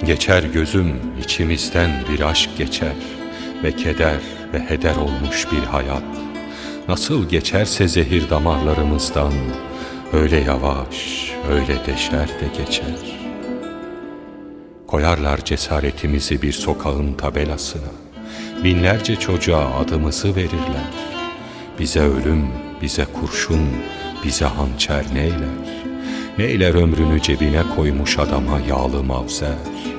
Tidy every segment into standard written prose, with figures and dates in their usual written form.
Geçer gözüm, içimizden bir aşk geçer ve keder ve heder olmuş bir hayat. Nasıl geçerse zehir damarlarımızdan, öyle yavaş, öyle deşer de geçer. Koyarlar cesaretimizi bir sokağın tabelasına, binlerce çocuğa adımızı verirler. Bize ölüm, bize kurşun, bize hançer neyler? Neyler ömrünü cebine koymuş adama yağlı mavzer?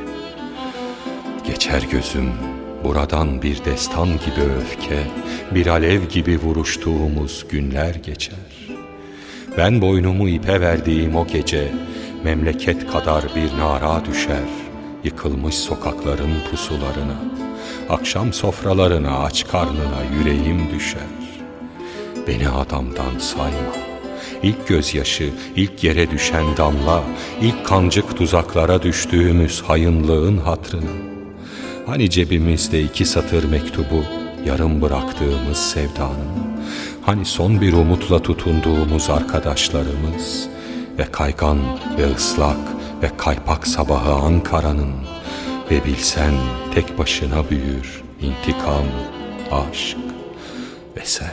Geçer gözüm, buradan bir destan gibi öfke, bir alev gibi vuruştuğumuz günler geçer. Ben boynumu ipe verdiğim o gece, memleket kadar bir nara düşer, yıkılmış sokakların pusularına, akşam sofralarına, aç karnına yüreğim düşer. Beni adamdan sayma, ilk gözyaşı, ilk yere düşen damla, ilk kancık tuzaklara düştüğümüz hayınlığın hatrına. Hani cebimizde 2 satır mektubu, yarım bıraktığımız sevdanın, hani son bir umutla tutunduğumuz arkadaşlarımız ve kaygan ve ıslak ve kaypak sabahı Ankara'nın, ve bilsen tek başına büyür intikam, aşk ve sen.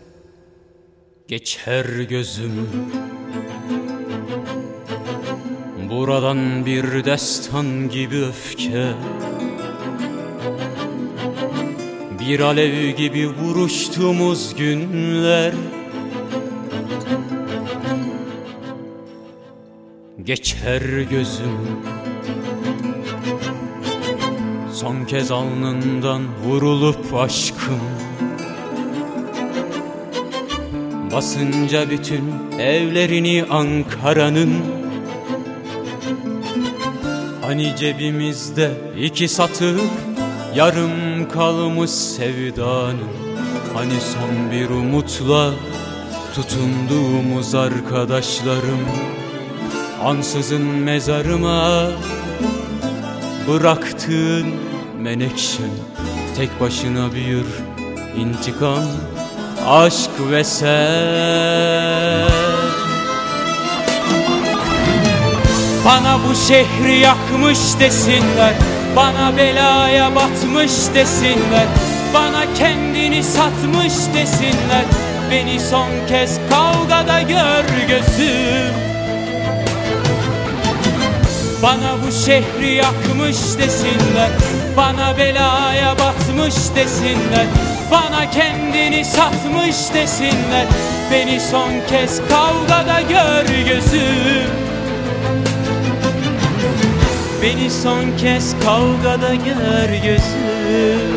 Geçer gözüm, buradan bir destan gibi öfke, bir alev gibi vuruştuğumuz günler. Geçer gözüm, son kez alnından vurulup aşkım, basınca bütün evlerini Ankara'nın, hani cebimizde 2 satır yarım kalmış sevdanın, hani son bir umutla tutunduğumuz arkadaşlarım, ansızın mezarıma bıraktığın menekşen, tek başına büyür intikam, aşk ve sen. Bana bu şehri yakmış desinler, bana belaya batmış desinler, bana kendini satmış desinler, beni son kez kavgada gör gözüm. Bana bu şehri yakmış desinler, bana belaya batmış desinler, bana kendini satmış desinler, beni son kez kavgada gör gözüm. Beni son kez kavgada gör gözüm.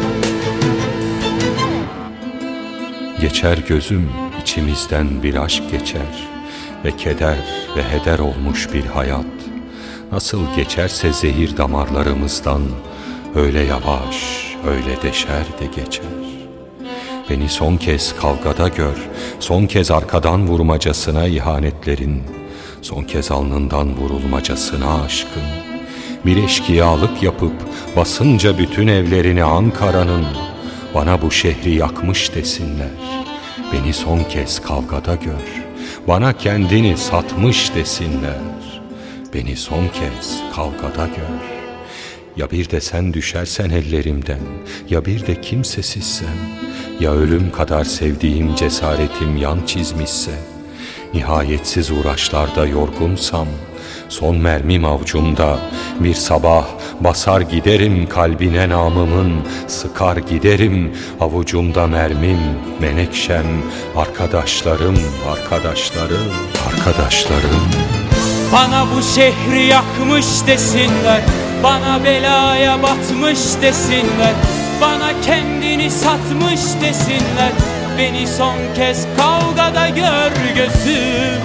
Geçer gözüm, içimizden bir aşk geçer ve keder ve heder olmuş bir hayat. Nasıl geçerse zehir damarlarımızdan, öyle yavaş, öyle deşer de geçer. Beni son kez kavgada gör, son kez arkadan vurmacasına ihanetlerin, son kez alnından vurulmacasına aşkın. Bir eşkıyalık yapıp basınca bütün evlerini Ankara'nın, bana bu şehri yakmış desinler, beni son kez kavgada gör, bana kendini satmış desinler, beni son kez kavgada gör. Ya bir de sen düşersen ellerimden, ya bir de kimsesizsem, ya ölüm kadar sevdiğim cesaretim yan çizmişse, nihayetsiz uğraşlarda yorgunsam, son mermim avcumda, bir sabah basar giderim kalbine namımın, sıkar giderim avucumda mermim, menekşem, arkadaşlarım, arkadaşlarım, arkadaşlarım. Bana bu şehri yakmış desinler, bana belaya batmış desinler, bana kendini satmış desinler, beni son kez kavgada gör gözüm.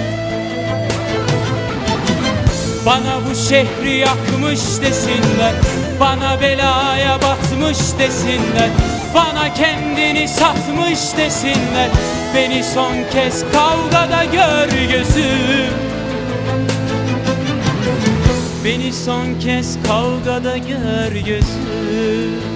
Bana bu şehri yakmış desinler, bana belaya batmış desinler, bana kendini satmış desinler, beni son kez kavgada gör gözüm. Beni son kez kavgada gör gözüm.